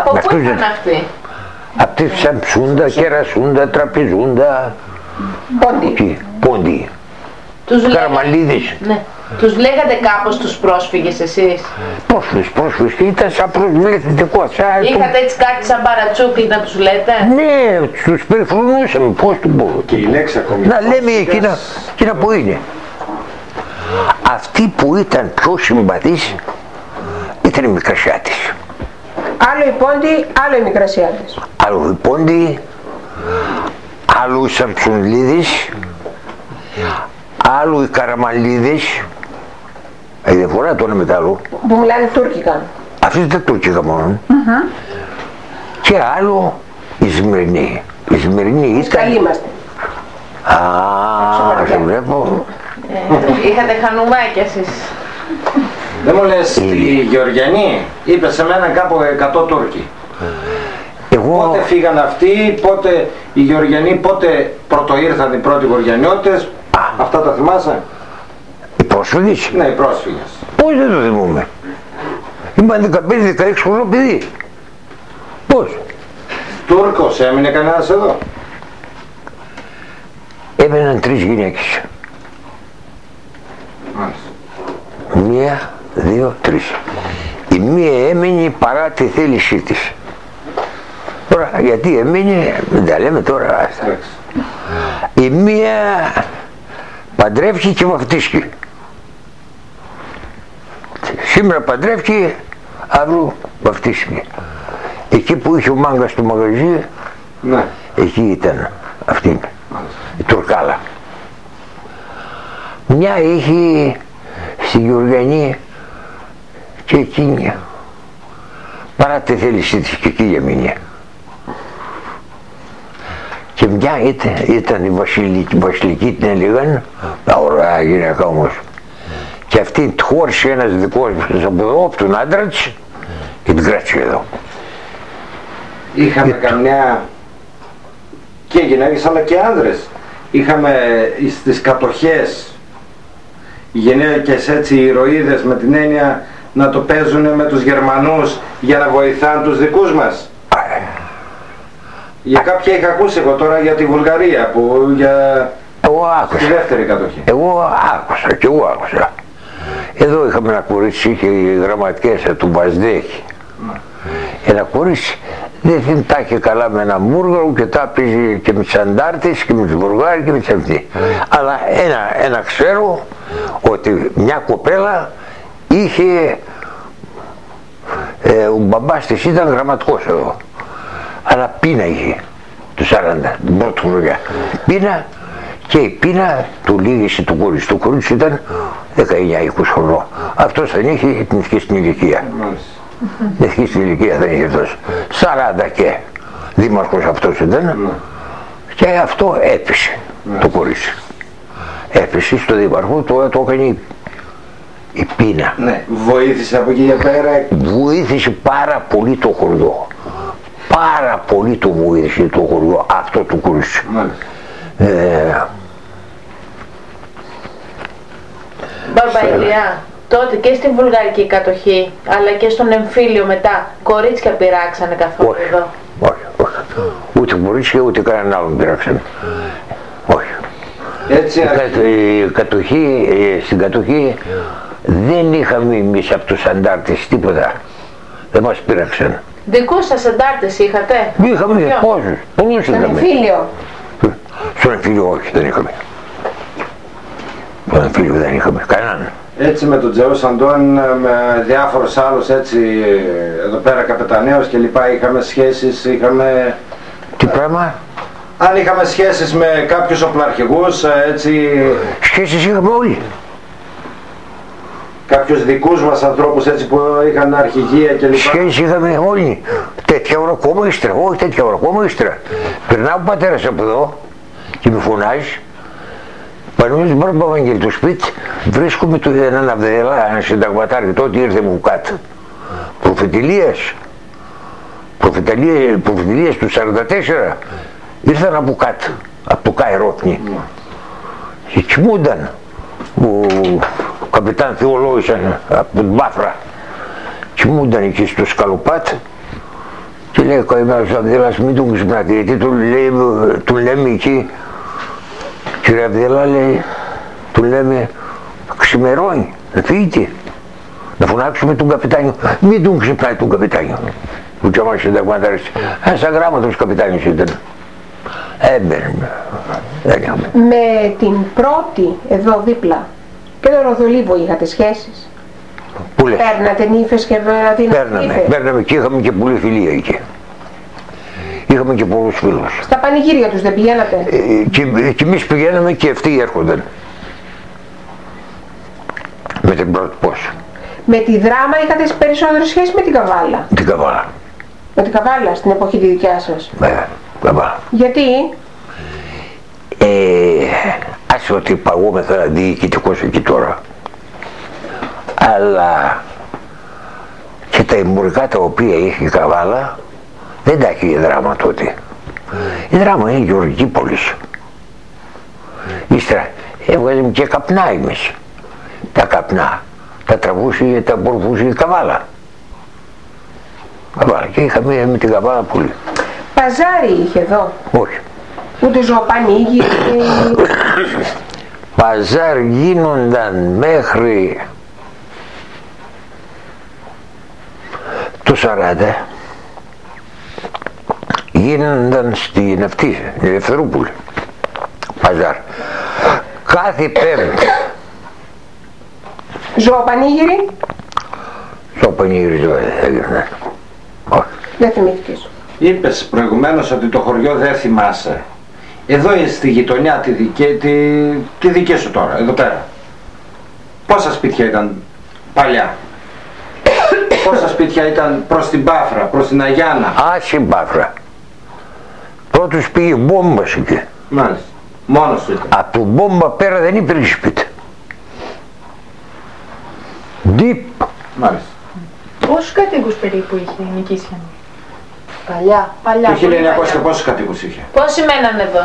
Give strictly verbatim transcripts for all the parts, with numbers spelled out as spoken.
Από πού ήταν αυτοί? Από τη Σαμψούντα, Κερασούντα, Τραπεζούντα. Πόντι. Πόντι. Καραμαλίδης. Ναι. Τους λέγατε κάπως τους πρόσφυγες εσείς? Πρόσφυγες, πρόσφυγες. Ήταν σαν προσβλητικό. Είχατε έτσι κάτι σαν παρατσούκλι να τους λέτε? Ναι, τους περιφρονούσαμε. Πώς του πω. Και η λέξη ακόμη. Να λέμε εκείνα, εκείνα που είναι. Αυτοί που ήταν πιο συμπαθείς ήταν οι Μικρασιάτες. Άλλο οι Πόντι, άλλο οι Μικρασιάτες. Άλλο οι Πόντι, άλλο οι Σαμψουνλίδες, άλλο οι Καραμαλίδες. Η διαφορά το ένα με το άλλο. Που μιλάνε τουρκικά. Αυτοί ήταν τουρκικά μόνο. Mm-hmm. Και άλλο οι Σμυρνοί. Οι Σμυρνοί ήταν... Καλοί είμαστε. Α, σε βλέπω. Ε, είχατε χανουμάκια εσείς. Δεν μου λες, οι Γεωργιανοί, είπε σε μένα κάπου εκατό Τούρκοι. Εγώ... Πότε φύγαν αυτοί, πότε οι Γεωργιανοί, πότε πρωτοήρθαν οι πρώτοι Γεωργιανιώτες. Αυτά τα θυμάσαι? Οι πρόσφυγες. Ναι, οι πρόσφυγες. Πώς δεν το θυμούμε. Ήμουν δεκαπέντε δεκαέξι χρονό παιδί. Πώς. Τούρκος έμεινε κανένας εδώ? Έμεναν τρεις γυναίκες. Μάλιστα. Μία, δύο, τρεις. Η μία έμεινε παρά τη θέλησή της. Τώρα γιατί έμεινε, δεν τα λέμε τώρα. Η μία παντρεύτηκε και βαφτίστηκε. Σήμερα παντρεύτηκε, αύριο βαφτίστηκε. Εκεί που είχε ο μάγκας του μαγαζί, ναι, εκεί ήταν αυτή η Τουρκάλα. Μια είχε στη Γεωργιανή και εκείνη, παρά τη θέλησή της και εκεί έμεινε. Και μια ήταν, ήταν η Βασιλική, Βασιλική την έλεγαν, ωραία γυναίκα όμως. Και αυτή τη χώρισε ένας δικός μας από εδώ, από τον άντρα της και την κράτησε εδώ. Είχαμε και... καμιά και γυναίκες αλλά και άνδρες. Είχαμε στις κατοχές γυναίκες έτσι ηρωίδες με την έννοια να το παίζουν με τους Γερμανούς για να βοηθάνε τους δικούς μας. Για κάποια είχα ακούσει εγώ τώρα για τη Βουλγαρία που για εγώ άκουσα. τη δεύτερη κατοχή. Εγώ άκουσα και εγώ άκουσα. Εδώ είχαμε ένα κορίτσι, είχε η γραμματικέσα του Μπασδέχη. Ένα κορίτσι δεν θυμ, τα είχε καλά με ένα μούργαρο και τα πήγε και με τις αντάρτες και με τους Βουλγάροι και με τις αυτοί. Αλλά ένα, ένα ξέρω ότι μια κοπέλα είχε, ε, ο μπαμπάς της ήταν γραμματικός εδώ. Αλλά πείνα είχε του σαράντα, την πρώτη χρονιά. Πείνα και η πείνα του λίγησε το κορίτσι. Το κορίτσι ήταν δεκαεννιά είκοσι χρονών. Αυτός δεν είχε την ευχή στην ηλικία. Την ευχή στην ηλικία δεν είχε αυτός. σαράντα και δήμαρχος αυτός ήταν. Και αυτό έπεσε το κορίτσι. Έπεσε στο δήμαρχο, το, το έκανε η πείνα. Ναι, βοήθησε από εκεί για πέρα. Βοήθησε πάρα πολύ το χωριό. Πάρα πολύ το βοήθησε το χωριό αυτό το κορίτσι. Ε, Μπαρμπαϊλιά, τότε και στην βουλγαρική κατοχή αλλά και στον εμφύλιο μετά κορίτσια πειράξανε καθόλου όχι, εδώ? Όχι, όχι. Ούτε κορίτσια ούτε κανέναν άλλον πειράξανε. Όχι. Έτσι, η, η κατοχή, στην κατοχή δεν είχαμε εμείς από τους αντάρτες τίποτα. Δεν μας πειράξαν. Δικούς σας αντάρτες είχατε? Είχαμε πόσους, πολλούς είχαμε. Στον εμφύλιο? Στον εμφύλιο όχι, δεν είχαμε. Στον εμφύλιο δεν είχαμε κανέναν. Έτσι με τον Τζεό Σαντών, με διάφορους άλλους έτσι εδώ πέρα καπεταναίους και λοιπά είχαμε σχέσεις, είχαμε... Τι πράγμα? Αν είχαμε σχέσεις με κάποιους οπλαρχηγούς έτσι... Σχέσεις είχαμε όλοι. Κάποιους δικούς μας ανθρώπους έτσι που είχαν αρχηγεία και λοιπά. Σχέσεις είχαμε όλοι. Τέτοια ώρα ακόμα ύστερα, όχι τέτοια ώρα ακόμα ύστερα. Περνάω ο πατέρας από εδώ και με φωνάζει. Πανούζης μπρος Παπαγγέλη του σπίτι, βρίσκομαι του έναν Αβδελά, ένα συνταγματάρι, τότε ήρθε μου κάτω. Προφητηλίας, προφητηλίας του σαράντα τέσσερα, ήρθαν από κάτω, από το Καϊρόπνη. Mm. Και κοιμούνταν. Ο καπιτάν Θεολόγησαν από την Μπάφρα. Κοιμούνταν εκεί στο σκαλοπάτ Και λέει ο καημένος Αβδέλας, μην τον ξυπνάτε, γιατί του, λέει, του λέμε εκεί, κύριε Αβδέλα, λέει, του λέμε, ξημερώνει, να φύγετε, να φωνάξουμε τον καπιτάνιο, μην τον ξυπνάει τον καπιτάνιο. Που και αμάς συνταγματάρες, ένας αγράμματος καπιτάνιος ήταν. Έμπαινε, δεν είχαμε. Με την πρώτη εδώ δίπλα και τον Ροδολίβο είχατε σχέσεις? Πού λες? Παίρνατε νύφες και δηλαδή Παίρναμε, παίρναμε και είχαμε και πολλή φιλία εκεί. Είχαμε και πολλούς φίλους. Στα πανηγύρια τους δεν πηγαίνατε? Ε, και, και εμείς πηγαίναμε και αυτοί έρχονταν. Με την πρώτη πώς? Με τη Δράμα είχατε περισσότερη σχέση με την Καβάλα? Την Καβάλα. Με την Καβάλα στην εποχή τη δικιά σας? Ναι, Καβάλα. Γιατί? Ε, άσε ότι παγόμεθα διοικητικός εκεί τώρα. Αλλά και τα εμπορικά τα οποία είχε η Καβάλα δεν τα είχε η Δράμα τότε. Η Δράμα είναι γεωργική πόλης. Ύστερα έβγαζε και καπνά εμείς. Τα καπνά τα τραβούσε, τα μπορούσε η Καβάλα. Καβάλα. Και είχαμε με την Καβάλα πολύ. Παζάρι είχε εδώ? Όχι. Ούτε ζωοπανίγι? Παζάρ γίνονταν μέχρι το σαράντα, γίνονταν στην αυτή, στην Ελευθερούπολη, παζάρ. Κάθε Πέμπτη. Ζωοπανίγυρι? Ζωοπανίγυρι δεν έγινε. Όχι. Δεν θυμήθηκες? Είπες προηγουμένως ότι το χωριό δεν θυμάσαι. Εδώ είναι στη γειτονιά τη δική, τη, τη δική σου τώρα, εδώ πέρα. Πόσα σπίτια ήταν παλιά? Πόσα σπίτια ήταν προς την Πάφρα, προς την Αγιάννα? Άση Πάφρα. Πρώτος πήγε Μπόμπας εκεί. Μάλιστα. Μόνος του ήταν. Από Μπόμπα πέρα δεν υπήρχε σπίτι. Deep. Μάλιστα. Πόσους κατοίκους περίπου είχε η Νικήσια? Παλιά, παλιά. Το χίλια εννιακόσια πόσους κατοίκους είχε? Πόσοι μένανε εδώ?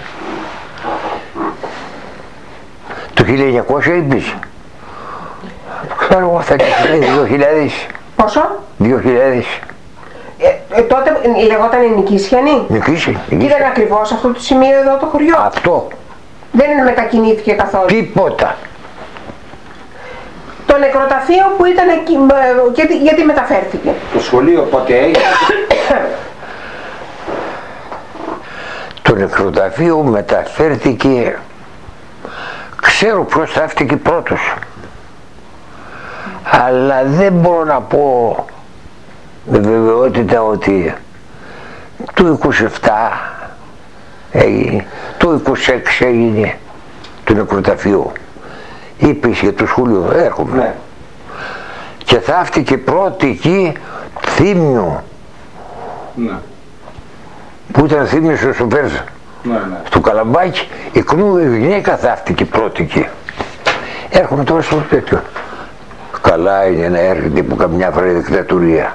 Το χίλια εννιακόσια είπες? Ξέρω εγώ θα είναι δύο χιλιάδες. Πόσο? δύο χιλιάδες. Ε, ε, τότε λεγόταν η Νικήσιανη? Νικήσει. Ήταν ακριβώς αυτό το σημείο εδώ το χωριό? Αυτό. Δεν μετακινήθηκε καθόλου? Τίποτα. Το νεκροταφείο που ήταν εκεί, ε, γιατί, γιατί μεταφέρθηκε? Το σχολείο πότε έγινε? Το νεκροταφείο μεταφέρθηκε, ξέρω ποιος θαύτηκε πρώτος, αλλά δεν μπορώ να πω με βεβαιότητα ότι το είκοσι επτά έγινε, το είκοσι έξι έγινε το νεκροταφείο. Είπες για το σχολείο, έρχομαι. Ναι. Και θαύτηκε πρώτη εκεί Θύμιο. Ναι. Που ήταν Θύμιος ο σοφέρς Ναι, ναι. στο Καλαμπάκι, εκνού η γυναίκα θαύτηκε πρώτη εκεί. Έρχομαι τώρα στο τέτοιο. Καλά είναι να έρχεται που καμιά φορά η δικτατορία.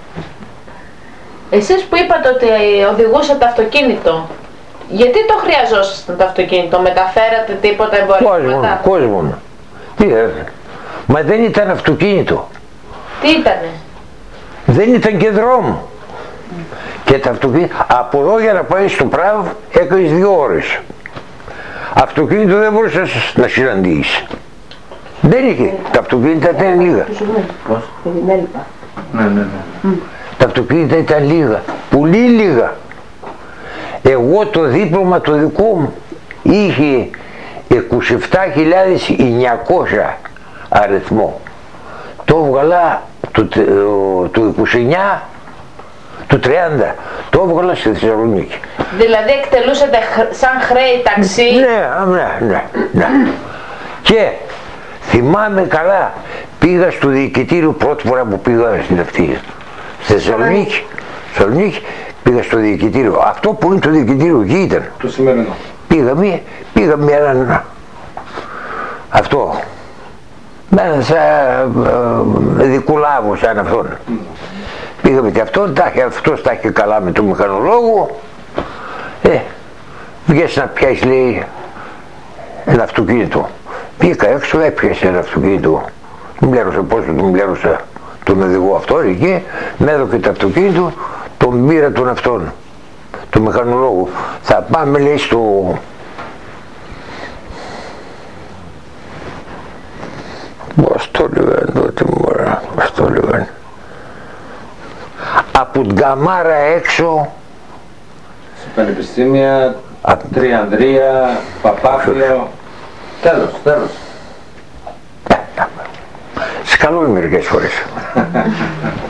Εσείς που είπατε ότι οδηγούσατε αυτοκίνητο, γιατί το χρειαζόσασταν το αυτοκίνητο? Μεταφέρατε τίποτα Κόσμο, εμπορικά? κόσμο. Τι έφερε. Μα δεν ήταν αυτοκίνητο. Τι ήτανε? Δεν ήταν και δρόμο. Mm. Και τα αυτοκίνητα, από εδώ για να πάει στο Πράβ έκανες δύο ώρες. Αυτοκίνητο δεν μπορούσες να συναντήσεις. Δεν είχε. Mm. Τα αυτοκίνητα ήταν λίγα. Πώς? Ναι, ναι, ναι. Mm. Τα αυτοκίνητα ήταν λίγα. Πολύ λίγα. Εγώ το δίπλωμα το δικό μου είχε είκοσι επτά χιλιάδες εννιακόσια αριθμό. Το έβγαλα το, το είκοσι εννιά, το τριάντα, το έβγαλα στη Θεσσαλονίκη. Δηλαδή εκτελούσατε σαν χρέη ταξί? Ναι, ναι, ναι, ναι. Και θυμάμαι καλά, πήγα στο διοικητήριο πρώτη φορά που πήγα στην αυτή, στη Θεσσαλονίκη. Θεσσαλονίκη. Πήγα στο διοικητήριο. Αυτό που είναι το διοικητήριο εκεί ήταν. Το σημερινό. Πήγαμε, πήγαμε έναν αυτό. Με έναν σαν δικουλάβο σαν αυτόν. Mm. Πήγαμε και αυτόν, τα, αυτός τα είχε καλά με τον μηχανολόγο. Ε, βγες να πιάσεις, λέει, ένα αυτοκίνητο. Πήγα έξω, έπιασε ένα αυτοκίνητο. Μου πλέρωσα πόσο του πλέρωσα τον οδηγό αυτό εκεί, με έδωκε το αυτοκίνητο, τον πήρα τον αυτόν, του μηχανολόγου. Θα πάμε, λέει, στο... Πώς το λέγανε τότε, μωρά, πώς το λέγανε. Από την Καμάρα έξω. Σε πανεπιστήμια, Α... Τριανδρία, Παπάφιο. Τέλος, τέλος. Σκαλούν μερικές φορές.